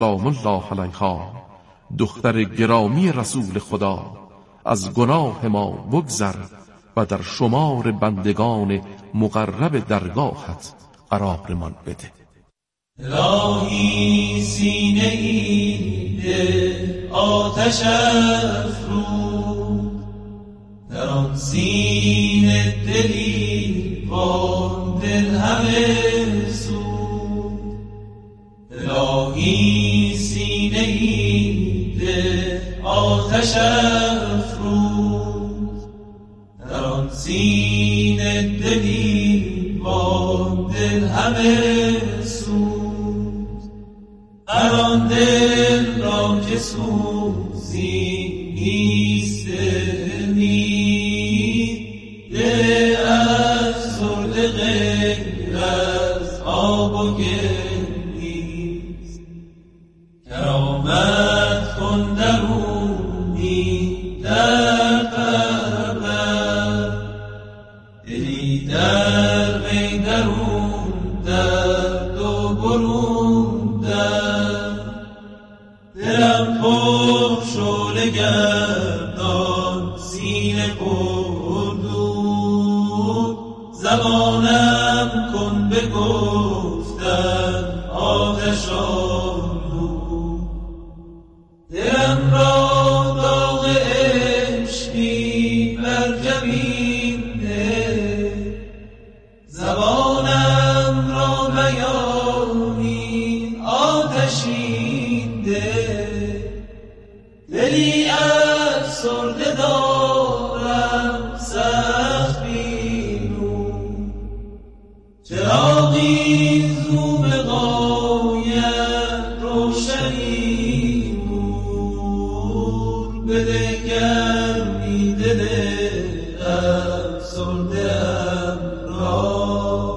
سلام الله علیها، دختر گرامی رسول خدا، از گناه ما بگذر و در شمار بندگان مقرب درگاهت قرارمان بده. الهی سینه‌ای ده آتش افروز، در آن سینه دلی با دل همه سوز. الهی سینه‌ای ده آتش افروز، در آن سینه دلی با دل همه سوز. هر آن دل را که سوزی نیست ده افسرده غیر از آب و گل نیست. کرامت کن درونی در پرور، دلی در وی درون درد و برون در. دلم پر شعله گردان سینه پر دود، زبانم کن به گفتن آتش آلود. دلم را داغ عشقی بر جبین ده، زبانم را بیانی آتشین ده. دلی افسرده دارم سخت بینون، چراغی زو به غایت روشنی نور. بده گرمی دل افسرده ام را،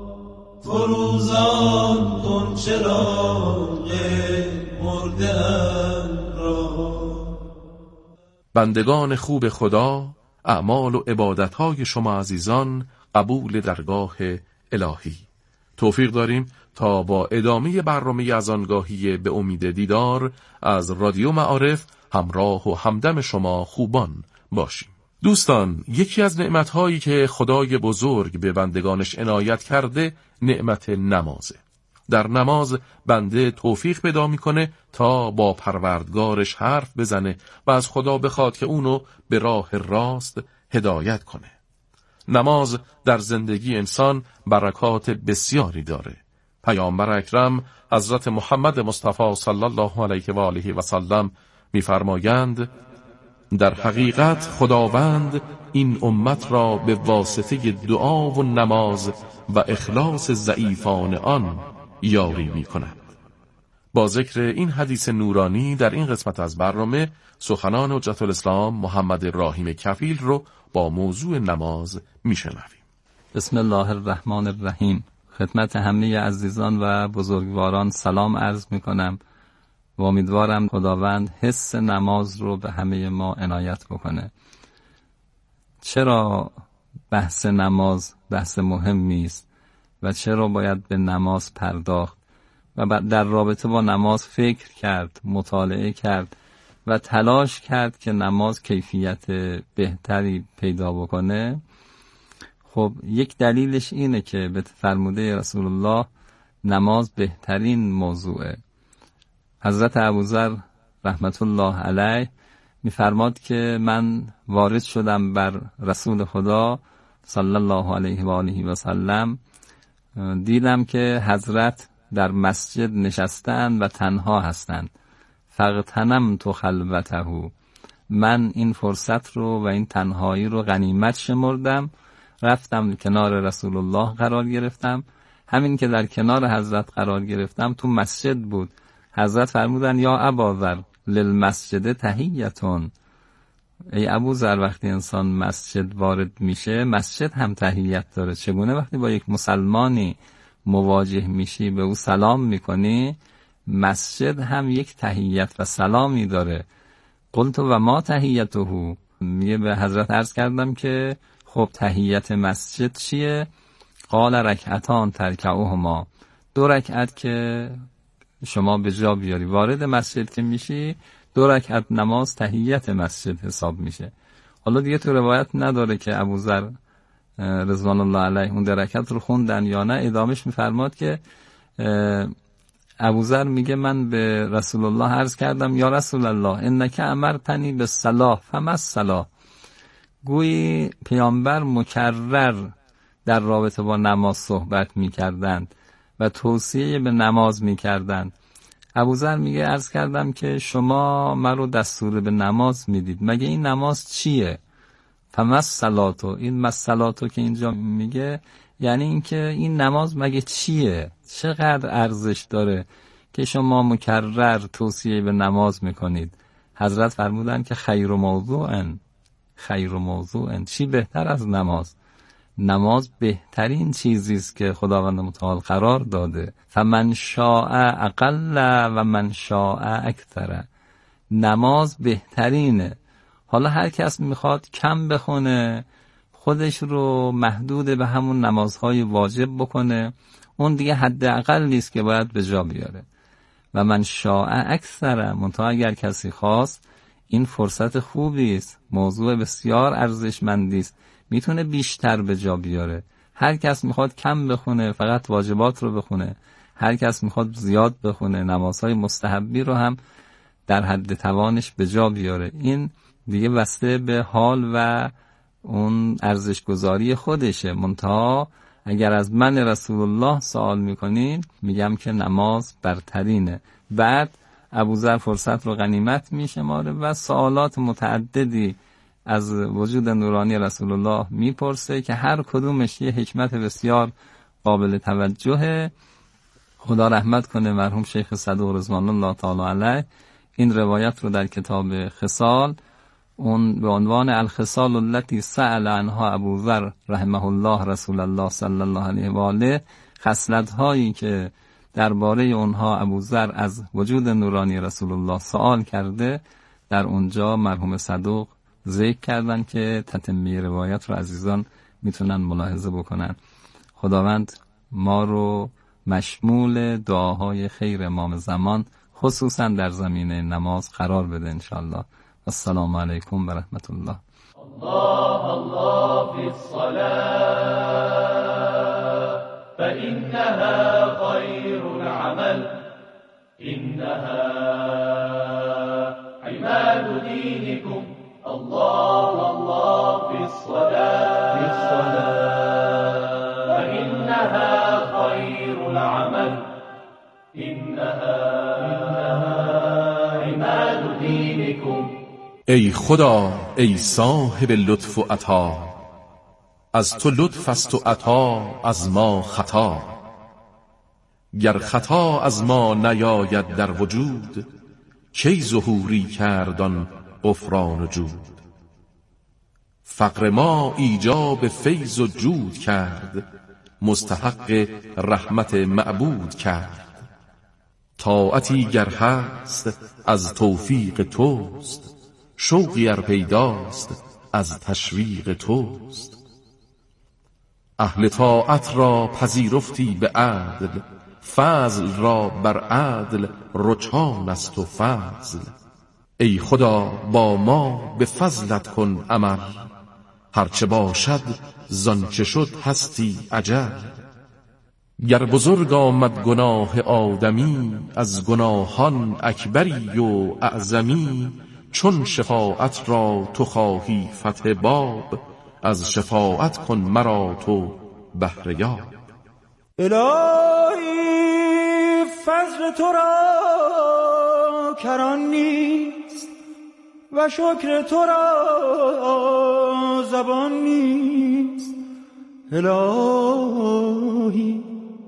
فروزان کن چراغ مرده ام را. بندگان خوب خدا، اعمال و عبادتهای شما عزیزان قبول درگاه الهی. توفیق داریم تا با ادامه برنامه از آنگاهی به امید دیدار از رادیو معارف همراه و همدم شما خوبان باشیم. دوستان، یکی از نعمتهایی که خدای بزرگ به بندگانش عنایت کرده نعمت نمازه. در نماز بنده توفیق پیدا میکنه تا با پروردگارش حرف بزنه و از خدا بخواد که اونو به راه راست هدایت کنه. نماز در زندگی انسان برکات بسیاری داره. پیامبر اکرم حضرت محمد مصطفی صلی الله علیه و آله و سلم می‌فرمایند در حقیقت خداوند این امت را به واسطه دعا و نماز و اخلاص ضعیفان آن یاری می‌کند. با ذکر این حدیث نورانی در این قسمت از برنامه سخنان حجت الاسلام محمد ابراهیم کفیل رو با موضوع نماز میشنویم. بسم الله الرحمن الرحیم. خدمت همه عزیزان و بزرگواران سلام عرض میکنم و امیدوارم خداوند حس نماز رو به همه ما عنایت بکنه. چرا بحث نماز بحث مهمی است و چرا باید به نماز پرداخت و در رابطه با نماز فکر کرد، مطالعه کرد و تلاش کرد که نماز کیفیت بهتری پیدا بکنه؟ خب یک دلیلش اینه که به فرموده رسول الله نماز بهترین موضوعه. حضرت ابوذر رحمت الله علیه میفرماد که من وارد شدم بر رسول خدا صلی الله علیه و آله و سلم، دیدم که حضرت در مسجد نشستند و تنها هستند. فاغتنمت خلوته، من این فرصت رو و این تنهایی رو غنیمت شمردم، رفتم کنار رسول الله قرار گرفتم. همین که در کنار حضرت قرار گرفتم تو مسجد بود. حضرت فرمودن یا اباذر للمسجد تحیتون، ای ابوذر وقتی انسان مسجد وارد میشه مسجد هم تحیت داره. چگونه وقتی با یک مسلمانی مواجه میشی به او سلام میکنی، مسجد هم یک تحیت و سلامی داره. قلت و ما تحیته، میگه به حضرت عرض کردم که خب تحیت مسجد چیه؟ قال رکعتان ترکعهما، 2 رکعت که شما به جا بیاری. وارد مسجد که میشی 2 رکعت نماز تحیت مسجد حساب میشه. حالا دیگه تو روایت نداره که ابوذر رضوان الله علیه اون 2 رکعت رو خوندن یا نه. ادامش میفرماد که ابوذر میگه من به رسول الله عرض کردم یا رسول الله انک امرتنی بالصلاه فما الصلاه. گویی پیامبر مکرر در رابطه با نماز صحبت میکردند و توصیه به نماز میکردند. ابوذر میگه عرض کردم که شما مرا دستور به نماز میدید، مگه این نماز چیه؟ فما الصلاه. این مسلاتو که اینجا میگه یعنی اینکه این نماز مگه چیه، چقدر ارزش داره که شما مکرر توصیه به نماز میکنید. حضرت فرمودن که خیر موضوع چی بهتر از نماز؟ نماز بهترین چیزی است که خداوند متعال قرار داده. فمن شاء اقل و من شاء اکثر. نماز بهترینه. حالا هر کس میخواد کم بخونه، خودش رو محدود به همون نمازهای واجب بکنه، اون دیگه حداقل نیست که باید به جا بیاره. و من شاء اکثر، منتها اگر کسی خواست این فرصت خوبی است، موضوع بسیار ارزشمندی است، میتونه بیشتر به جا بیاره. هر کس میخواد کم بخونه، فقط واجبات رو بخونه. هر کس میخواد زیاد بخونه، نمازهای مستحبی رو هم در حد توانش به جا بیاره. این دیگه بسته به حال و اون ارزش گذاری خودشه. منتها اگر از من رسول الله سوال میکنین میگم که نماز برترینه. بعد ابوذر فرصت رو غنیمت میشماره و سوالات متعددی از وجود نورانی رسول الله میپرسه که هر کدومش یه حکمت بسیار قابل توجهه. خدا رحمت کنه مرحوم شیخ صدوق رضوان الله تعالی علیه این روایت رو در کتاب خصال، اون به عنوان الخصال التي سأل عنها ابوذر رحمه الله رسول الله صلی الله علیه و آله، خصلت هایی که درباره اونها ابوذر از وجود نورانی رسول الله سوال کرده، در اونجا مرحوم صدوق ذکر کردن که تتمه روایت رو عزیزان میتونن ملاحظه بکنن. خداوند ما رو مشمول دعاهای خیر امام زمان خصوصا در زمینه نماز قرار بده انشاءالله. السلام علیکم و رحمت الله. الله في الصلاة فإنها خير العمل إنها عماد دينكم. الله في الصلاة فإنها خير العمل إنها عماد دينكم. ای خدا، ای صاحب لطف و عطا، از تو لطف است و عطا از ما خطا. گر خطا از ما نیاید در وجود، کی ظهوری کردان غفران و جود. فقر ما ایجاب فیض و جود کرد، مستحق رحمت معبود کرد. طاعتی گر هست از توفیق توست، شوقی ار پیداست از تشویق توست. اهل طاعت را پذیرفتی به عدل، فضل را بر عدل رجحان است و فضل. ای خدا با ما به فضلت کن عمل، هرچه باشد زانچه شد هستی اجل. گر بزرگ آمد گناه آدمی، از گناهان اکبری و اعظمی. چون شفاعت را تو خواهی فتح باب، از شفاعت کن مرا تو بهره یاب. الهی فضل تو را کران نیست و شکر تو را زبان نیست. الهی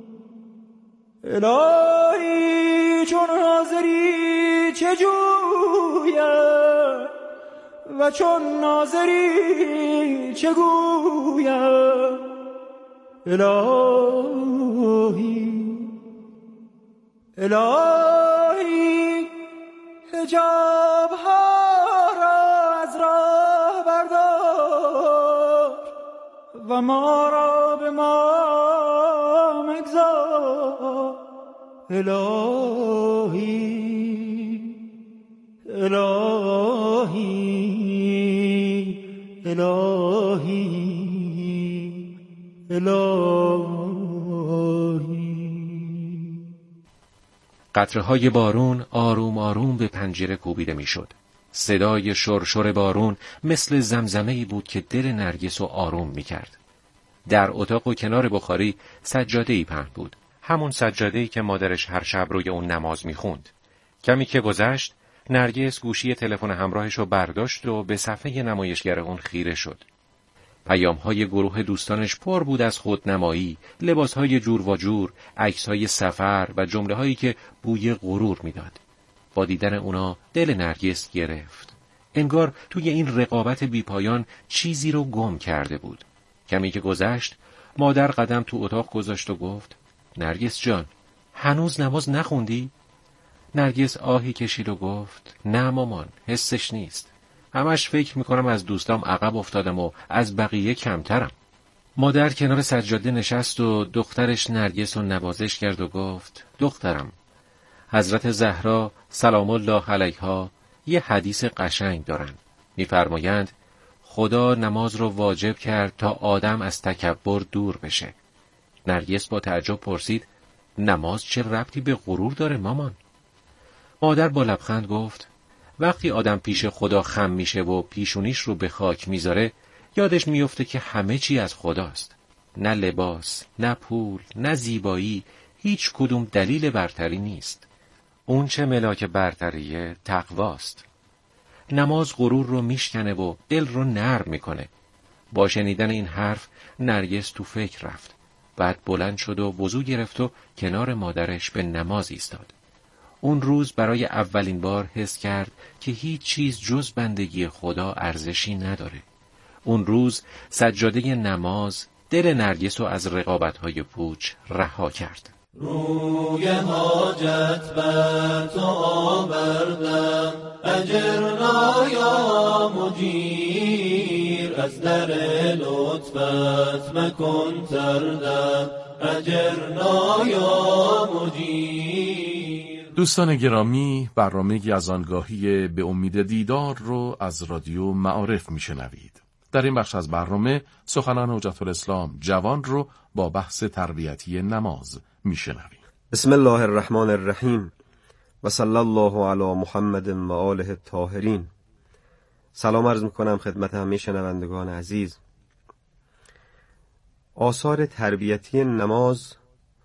چون حاضری چه جویم و چون ناظری چه گویم. الهی حجاب ها را از راه بردار و ما را به ما مگذار. الهی الهی الهی الهی. قطره‌های بارون آروم آروم به پنجره کوبیده میشد. صدای شرشر بارون مثل زمزمه‌ای بود که دل نرگس رو آروم میکرد. در اتاق و کنار بخاری سجاده‌ای پهن بود. همون سجاده‌ای که مادرش هر شب روی اون نماز میخوند. کمی که گذشت، نرگس گوشی تلفن همراهش رو برداشت و به صفحه نمایشگر اون خیره شد. پیام‌های گروه دوستانش پر بود از خودنمایی، لباس‌های جور و جور، عکس‌های سفر و جمله‌هایی که بوی غرور میداد. با دیدن اونا دل نرگس گرفت. انگار توی این رقابت بیپایان چیزی رو گم کرده بود. کمی که گذشت، مادر قدم تو اتاق گذاشت و گفت: نرگس جان، هنوز نماز نخوندی؟ نرگس آهی کشید و گفت: نه مامان، حسش نیست. همش فکر میکنم از دوستام عقب افتادم و از بقیه کمترم. مادر کنار سجاده نشست و دخترش نرگس رو نوازش کرد و گفت: دخترم، حضرت زهرا سلام الله علیها یه حدیث قشنگ دارن. میفرمایند خدا نماز رو واجب کرد تا آدم از تکبر دور بشه. نرگس با تعجب پرسید: نماز چه ربطی به غرور داره مامان؟ مادر با لبخند گفت: وقتی آدم پیش خدا خم میشه و پیشونیش رو به خاک میذاره، یادش میفته که همه چی از خداست. نه لباس، نه پول، نه زیبایی، هیچ کدوم دلیل برتری نیست. اون چه ملاک برتریه تقواست. نماز غرور رو میشکنه و دل رو نرم میکنه. با شنیدن این حرف نرگس تو فکر رفت. بعد بلند شد و وضو گرفت و کنار مادرش به نماز ایستاد. اون روز برای اولین بار حس کرد که هیچ چیز جز بندگی خدا ارزشی نداره. اون روز سجاده نماز دل نرگس رو از رقابت‌های پوچ رها کرد. روی حاجت بر تو آوردم، اجرنا یا مجیر، از در لطفت مکن تردم، اجرنا یا مجیر. دوستان گرامی، برنامه یزدانگاهی به امید دیدار رو از رادیو معارف میشنوید. در این بخش از برنامه سخنان حجت الاسلام جوان رو با بحث تربیتی نماز میشنویم. بسم الله الرحمن الرحیم و صلی الله علی محمد و آله الطاهرین. سلام عرض میکنم خدمت همه شنوندگان عزیز. آثار تربیتی نماز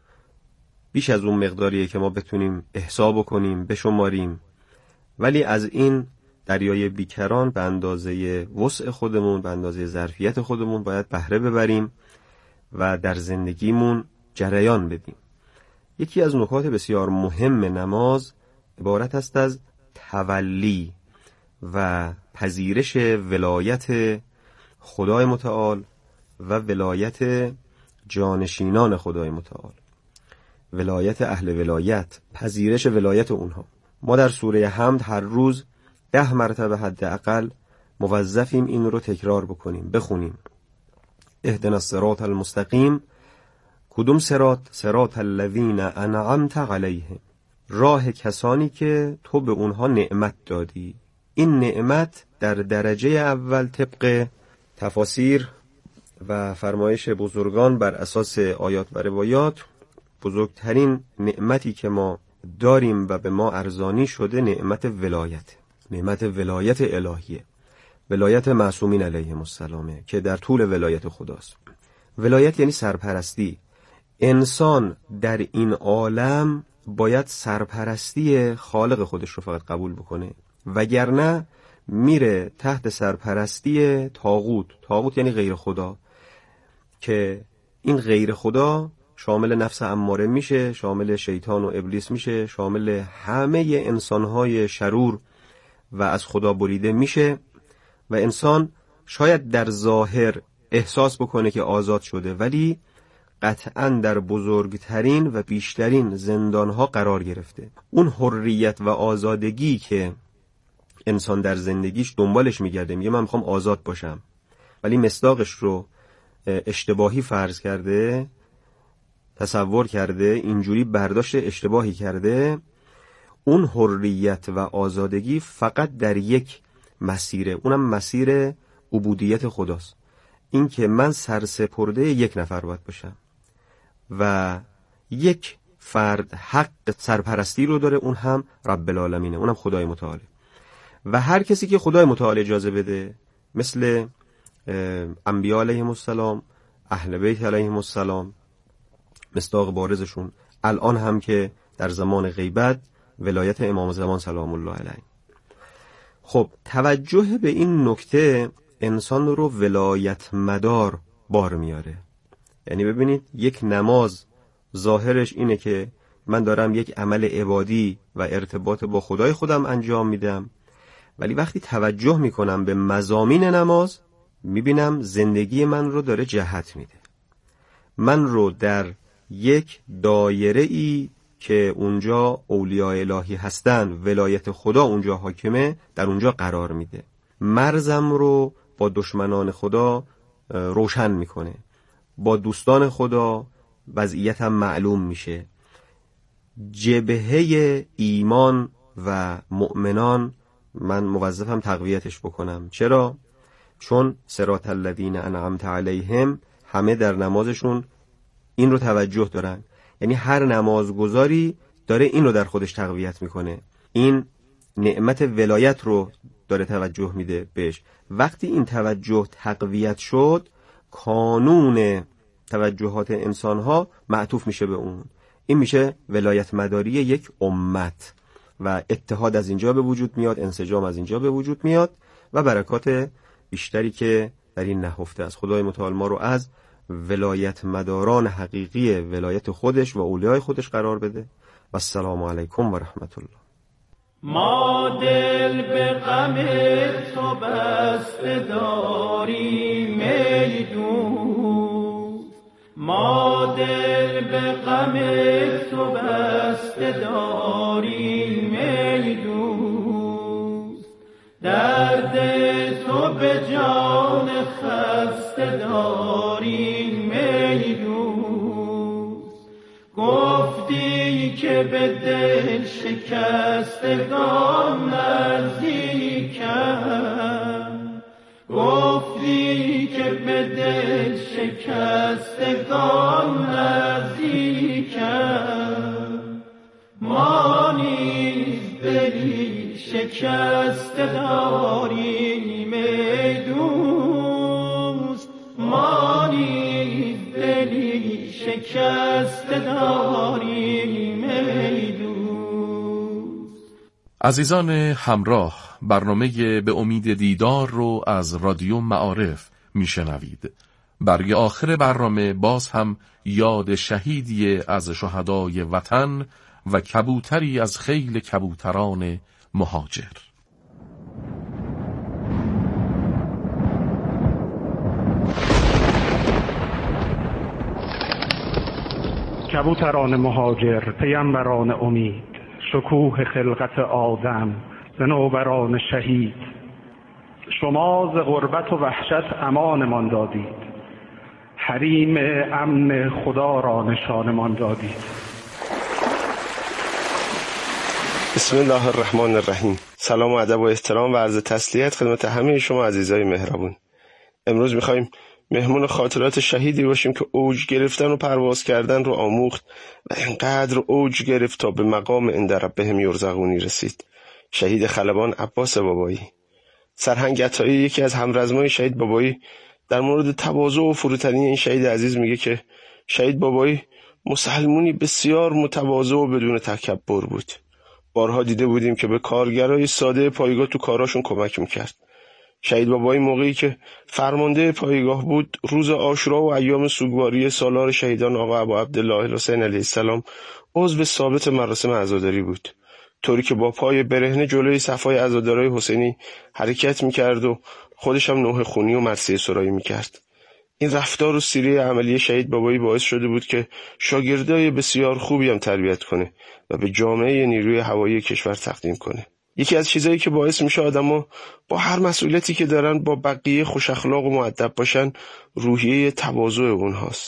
بیش از اون مقداریه که ما بتونیم احساب کنیم، بشماریم، ولی از این دریای بیکران به اندازه وسع خودمون، به اندازه ظرفیت خودمون باید بهره ببریم و در زندگیمون جریان بدیم. یکی از نکات بسیار مهم نماز عبارت است از تولی و پذیرش ولایت خدای متعال و ولایت جانشینان خدای متعال، ولایت اهل ولایت، پذیرش ولایت اونها. ما در سوره حمد هر روز 10 مرتبه حداقل موظفیم این رو تکرار بکنیم، بخونیم. اهدنا الصراط المستقیم. کدوم صراط؟ صراط الذین انعمت علیهم، راه کسانی که تو به اونها نعمت دادی. این نعمت در درجه اول طبق تفاسیر و فرمایش بزرگان بر اساس آیات و روایات، بزرگترین نعمتی که ما داریم و به ما ارزانی شده نعمت ولایت، نعمت ولایت الهیه، ولایت معصومین علیهم السلامه که در طول ولایت خداست. ولایت یعنی سرپرستی. انسان در این عالم باید سرپرستی خالق خودش رو فقط قبول بکنه، وگرنه میره تحت سرپرستی طاغوت. طاغوت یعنی غیر خدا، که این غیر خدا شامل نفس اماره میشه، شامل شیطان و ابلیس میشه، شامل همه انسانهای شرور و از خدا بریده میشه و انسان شاید در ظاهر احساس بکنه که آزاد شده، ولی قطعاً در بزرگترین و بیشترین زندانها قرار گرفته. اون حریت و آزادگی که انسان در زندگیش دنبالش میگرده، میگه من میخوام آزاد باشم، ولی مصداقش رو اشتباهی فرض کرده، تصور کرده، اینجوری برداشت اشتباهی کرده، اون حریت و آزادگی فقط در یک مسیره، اونم مسیر عبودیت خداست. این که من سرسپرده یک نفر باید باشم و یک فرد حق سرپرستی رو داره، اون هم رب العالمینه، اونم خدای متعال. و هر کسی که خدای متعال اجازه بده، مثل انبیاء علیهم السلام، اهل بیت علیهم السلام، مصداق بارزشون الان هم که در زمان غیبت ولایت امام زمان سلام الله علیه. خب توجه به این نکته انسان رو ولایت مدار بار میاره. یعنی ببینید یک نماز ظاهرش اینه که من دارم یک عمل عبادی و ارتباط با خدای خودم انجام میدم، ولی وقتی توجه میکنم به مضامین نماز میبینم زندگی من رو داره جهت میده، من رو در یک دایره ای که اونجا اولیاء الهی هستن، ولایت خدا اونجا حاکمه، در اونجا قرار میده. مرزم رو با دشمنان خدا روشن میکنه، با دوستان خدا وضعیتم معلوم میشه. جبهه ایمان و مؤمنان من موظفم تقویتش بکنم. چرا؟ چون صراط الذین انعمت علیهم همه در نمازشون این رو توجه دارن، یعنی هر نمازگزاری داره این رو در خودش تقویت میکنه، این نعمت ولایت رو داره توجه میده بهش. وقتی این توجه تقویت شد، کانون توجهات انسانها معطوف میشه به اون، این میشه ولایت مداری یک امت و اتحاد از اینجا به وجود میاد، انسجام از اینجا به وجود میاد و برکات بیشتری که در این نهفته است. خدای متعال ما رو از ولایت مداران حقیقی ولایت خودش و اولیای خودش قرار بده. و السلام علیکم و رحمت الله. ما دل به غم تو بسته داریم ای دوست، ما دل به غم تو بسته داریم ای دوست، درد تو به جان خسته داریم ای دوست. گفتی که به دل شکستگان نزدیکم، گفتی که به دل شکستگان نزدیکم، ما نیز دلی شکسته داریم ای دوست، ما نیز دلی شکسته داریم ای دوست. عزیزان همراه، برنامه به امید دیدار رو از رادیو معارف میشنوید. برای آخر برنامه باز هم یاد شهیدی از شهدای وطن و کبوتری از خیل کبوتران مهاجر. کبوتران مهاجر، پیامبران امید، شکوه خلقت آدم، صنوبران شهید، شما ز غربت و وحشت امانمان دادید، حریم امن خدا را نشانمان دادید. بسم الله الرحمن الرحیم. سلام و ادب و احترام و عرض تسلیت خدمت همه شما عزیزای مهربون. امروز میخوایم مهمون خاطرات شهیدی باشیم که اوج گرفتن و پرواز کردن رو آموخت و انقدر اوج گرفت تا به مقام عند ربهم یرزقونی رسید. شهید خلبان عباس بابایی. سرهنگ عطایی یکی از همرزمای شهید بابایی در مورد تواضع و فروتنی این شهید عزیز میگه که شهید بابایی مسلمونی بسیار متواضع و بدون تکبر بود. بارها دیده بودیم که به کارگرای ساده پایگاه تو کاراشون کمک میکرد. شهید بابایی موقعی که فرمانده پایگاه بود، روز عاشورا و ایام سوگواری سالار شهیدان آقا ابو عبدالله الحسین علیه السلام عضو ثابت مراسم عزاداری بود، طوری که با پای برهنه جلوی صفای عزادارای حسینی حرکت میکرد و خودش هم نوح خونی و مرثیه سرایی میکرد. این رفتار و سیره عملی شهید بابایی باعث شده بود که شاگردای بسیار خوبی هم تربیت کنه و به جامعه نیروی هوایی کشور تقدیم کنه. یکی از چیزایی که باعث میشه آدم‌ها با هر مسئولیتی که دارن با بقیه خوش اخلاق و مؤدب باشن روحیه تواضع اونهاست.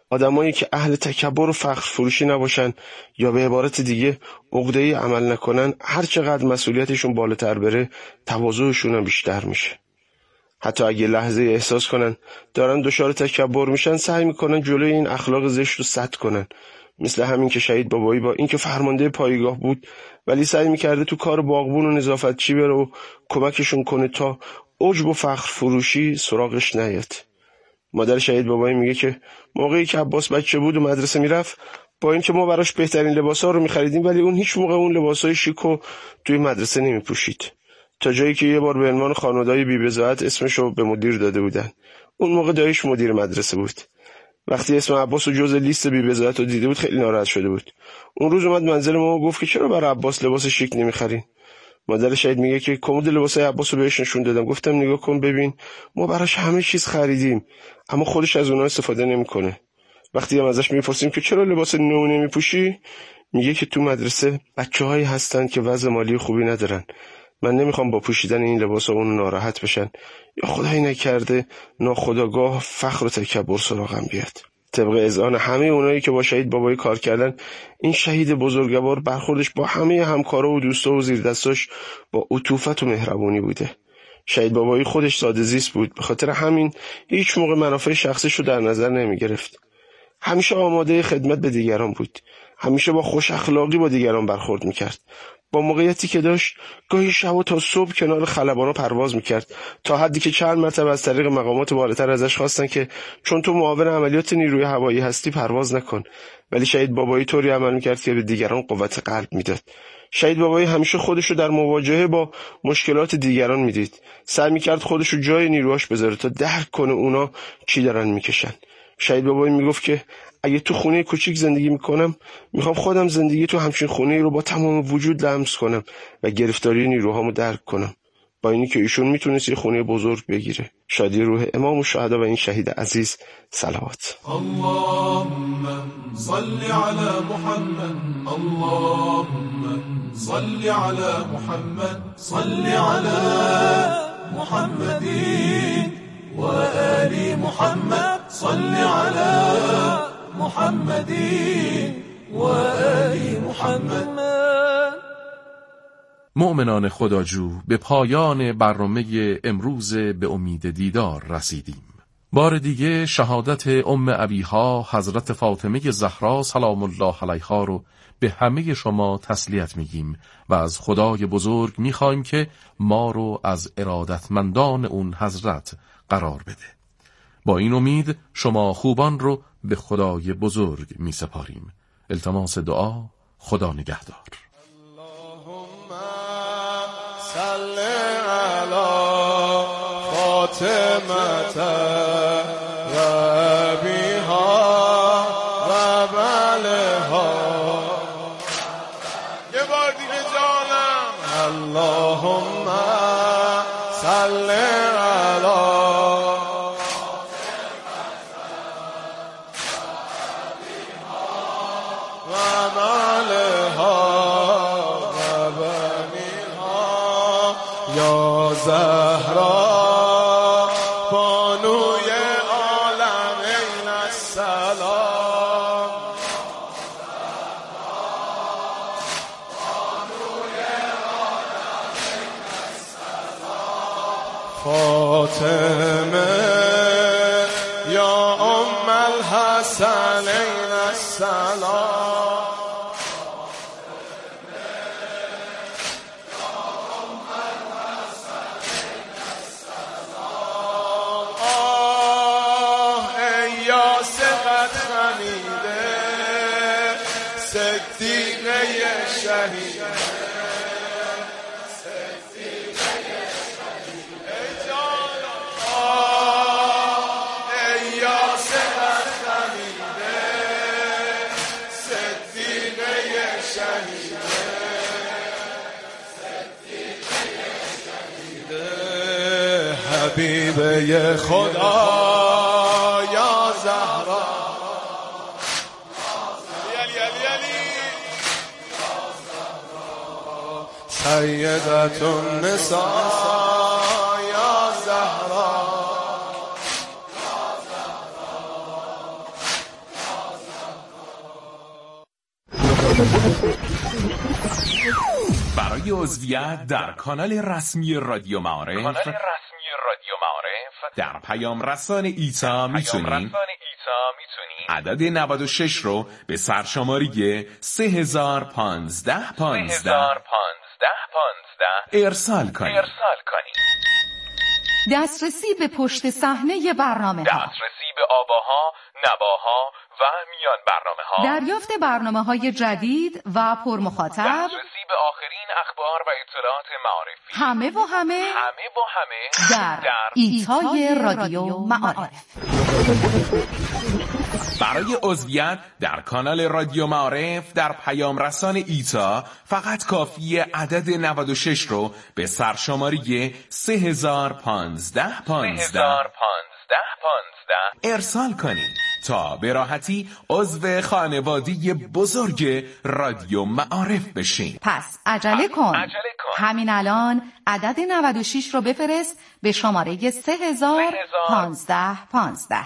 آدمایی که اهل تکبر و فخر فروشی نباشن یا به عبارت دیگه عقده‌ای عمل نکنن، هر چقدر مسئولیتشون بالاتر بره تواضعشون هم بیشتر میشه. حتی اگه لحظه احساس کنن دارن دچار تکبر میشن، سعی میکنن جلوی این اخلاق زشت رو سد کنن. مثل همین که شهید بابایی با اینکه فرمانده پایگاه بود ولی سعی میکرده تو کار باغبون و نظافتچی بره و کمکشون کنه تا عجب و فخر فروشی سراغش نیاد. مادر شهید بابایی میگه که موقعی که عباس بچه بود و مدرسه میرفت، با اینکه ما براش بهترین لباسا رو میخریدیم ولی اون هیچ موقع اون لباسای شیکو توی مدرسه نمیپوشید. تا جایی که یه بار به عنوان خانواده‌ی بی‌بضاعت اسمشو به مدیر داده بودن. اون موقع داییش مدیر مدرسه بود. وقتی اسم عباس رو جزء لیست بی‌بضاعت رو دیده بود خیلی ناراحت شده بود. اون روز اومد منزل ما و گفت که چرا برای عباس لباس شیک نمیخرین؟ مادر شهید میگه که کمد لباسای عباس رو بهش نشون دادم، گفتم نگاه کن ببین ما براش همه چیز خریدیم اما خودش از اونها استفاده نمیکنه. وقتی هم ازش میپرسیم که چرا لباس نو نمیپوشی، میگه که تو مدرسه بچه‌هایی هستن که وضع مالی خوبی ندارن. من نمیخوام با پوشیدن این لباسا اون ناراحت بشن یا خدایی نکرده ناخودآگاه فخر و تکبر سراغم بیاد. طبق اذعان همه اونایی که با شهید بابایی کار کردن، این شهید بزرگوار برخوردش با همه همکارا و دوستا و زیردستاش با عطوفت و مهربونی بوده. شهید بابایی خودش ساده زیست بود، به خاطر همین هیچ موقع منافع شخصیش رو در نظر نمی گرفت. همیشه آماده خدمت به دیگران بود. همیشه با خوش اخلاقی با دیگران برخورد میکرد. با موقعیتی که داشت گاهی شب تا صبح کنار خلبانا پرواز میکرد، تا حدی که چند مرتبه از طریق مقامات بالاتر ازش خواستن که چون تو معاون عملیات نیروی هوایی هستی پرواز نکن، ولی شهید بابایی طوری عمل میکرد که به دیگران قوت قلب میداد. شهید بابایی همیشه خودشو در مواجهه با مشکلات دیگران میدید. سعی میکرد خودشو جای نیروهاش بذاره تا درک کنه اونا چی دارن میکشن. شهید بابایی میگفت که اگه تو خونه کوچیک زندگی میکنم، میخوام خودم زندگی تو همچین خونه رو با تمام وجود لمس کنم و گرفتاری نیروهامو درک کنم. با اینی که ایشون میتونست یه خونه بزرگ بگیره. شادی روح امام الشهدا و این شهید عزیز صلوات. اللهم صل علی محمد، اللهم صل علی محمد، صل علی محمد و آل محمد، صل علی محمد و آل محمد. مؤمنان خداجو، به پایان برنامه امروز به امید دیدار رسیدیم. بار دیگه شهادت ام ابیها حضرت فاطمه زهرا سلام الله علیها رو به همه شما تسلیت میگیم و از خدای بزرگ میخوایم که ما رو از ارادتمندان اون حضرت قرار بده. با این امید شما خوبان رو به خدای بزرگ میسپاریم. التماس دعا، خدا نگهدار. صل علی فاطمه ربیها و بلها. یه بار دیگه جانم. اللهم صل علی و بلها و بنیها یا زهرا بانوی عالمین السلام. فاطمه یا ام الحسنین السلام. حبیبه خدا یا زهرا سیدت النساء یا زهرا برای عضویت در کانال رسمی رادیو معارف در پیام رسان ایتا میتونید عدد 96 رو به سرشماری 3015 ارسال کنید. دسترسی به پشت صحنه برنامه ها، دسترسی به آواها، نواها و میان برنامه ها، دریافت برنامه های جدید و پرمخاطب، دسترسی به آخرین اخبار و اطلاعات معارفی، همه در ایتای رادیو معارف. برای عضویت در کانال رادیو معارف در پیام رسان ایتا فقط کافیه عدد 96 رو به سرشماری 3015 ارسال کنید تا به راحتی عضو خانواده بزرگ رادیو معارف بشین. پس عجله کن. همین الان عدد 96 رو بفرست به شماره 3015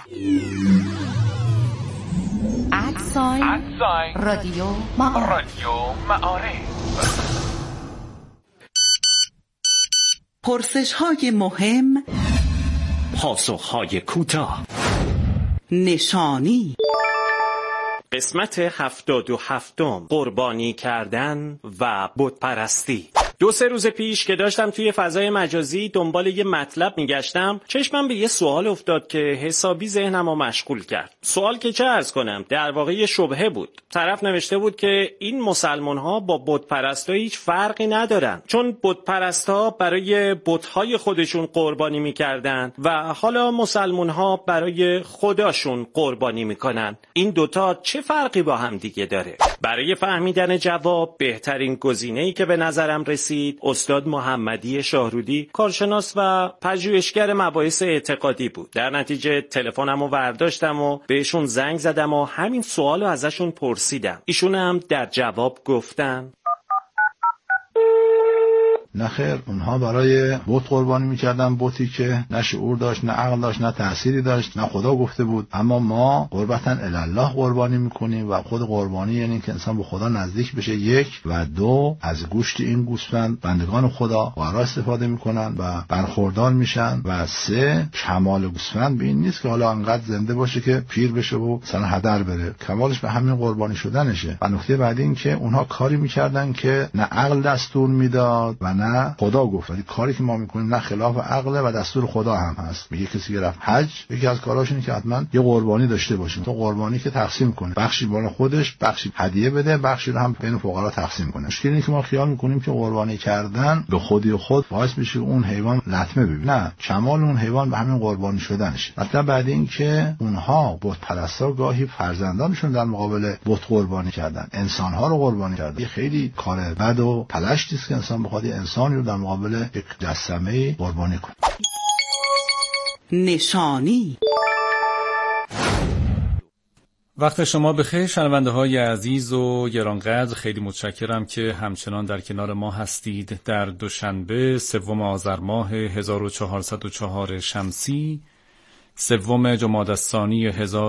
رادیو معارف. پرسش‌های مهم، پاسخ‌های کوتاه. نشانی. قسمت 77 قربانی کردن و بت پرستی. 2-3 روز پیش که داشتم توی فضای مجازی دنبال یه مطلب میگشتم، چشمم به یه سوال افتاد که حسابی ذهنمو مشغول کرد. سوال که چه عرض کنم، در واقع یه شبهه بود. طرف نوشته بود که این مسلمان‌ها با بت پرستا هیچ فرقی ندارن، چون بت پرستا برای بت‌های خودشون قربانی میکردن و حالا مسلمان‌ها برای خداشون قربانی میکنن. این دوتا چه فرقی با هم دیگه داره؟ برای فهمیدن جواب بهترین گزینه‌ای که به نظرم رسید استاد محمدی شاهرودی، کارشناس و پژوهشگر مباحث اعتقادی بود. در نتیجه تلفنمو برداشتم و بهشون زنگ زدم و همین سوالو ازشون پرسیدم. ایشون هم در جواب گفتن نخیر، اونها برای بت قربانی میکردن، بتی که نه شعور داشت، نه عقل داشت، نه تأثیری داشت، نه خدا گفته بود. اما ما قربتاً الله قربانی میکنیم و خود قربانی یعنی که انسان به خدا نزدیک بشه. 1 و 2 از گوشت این گوسفند بندگان خدا قرار استفاده میکنن و برخوردار میشن. و 3 کمال گوسفند به این نیست که حالا انقدر زنده باشه که پیر بشه و مثلا هدر بره، کمالش به همین قربانی شدنشه. و نکته بعدی این که اونها کاری میکردن که نه عقل دستور میداد و نه خدا گفت. ولی کاری که ما میکنیم نه خلاف عقل و دستور خدا هم هست. میگه کسی که رفت حج، یکی از کاراش اینه که حتما یه قربانی داشته باشه. تو قربانی که تقسیم کنه، بخشی برای خودش، بخشی هدیه بده، بخشی رو هم بین فقرا تقسیم کنه. مشکلی اینه که ما خیال میکنیم که قربانی کردن به خودی خود باعث میشه اون حیوان لطمه ببینه. نه، کمال اون حیوان به همین قربانی شدنشه. مثلا بعد این که اونها بت پرستا گاهی فرزندانشون در مقابل بت قربانی کردن، انسان‌ها رو قربانی کردن. خیلی کار بد و پلشتی است که انسان بخواد انسانی رو در مقابل یک جسمه قربانی کنه. نشانی. وقت شما بخیر شنونده های عزیز و گرانقدر، خیلی متشکرم که همچنان در کنار ما هستید. در دوشنبه 3 آذر ماه 1404 شمسی، 3 جمادی الثانی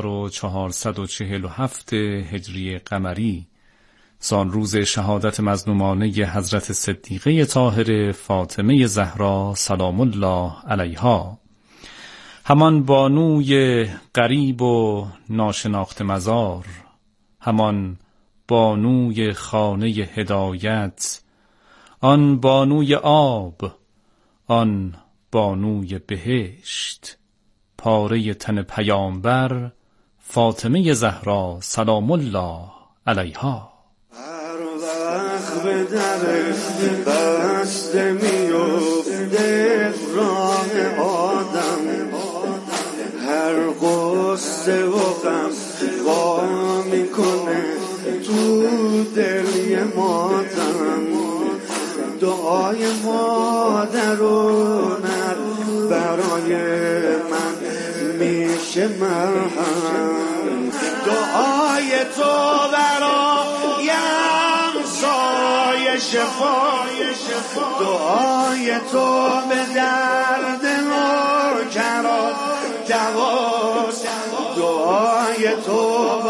1447 هجری قمری، سالروز شهادت مظلومانه حضرت صدیقه طاهره فاطمه زهرا سلام الله علیها، همان بانوی غریب و ناشناخته مزار، همان بانوی خانه هدایت، آن بانوی آب، آن بانوی بهشت، پاره تن پیامبر فاطمه زهرا سلام الله علیها. به در بسته میفته راه آدم، هر قصه و غم وا میکنه تو دل مادم. دعای مادرونت برای من میشه مرهم، دعای تو برایم سایه شفا، دعای تو به درد نوکرات دواست، دعای تو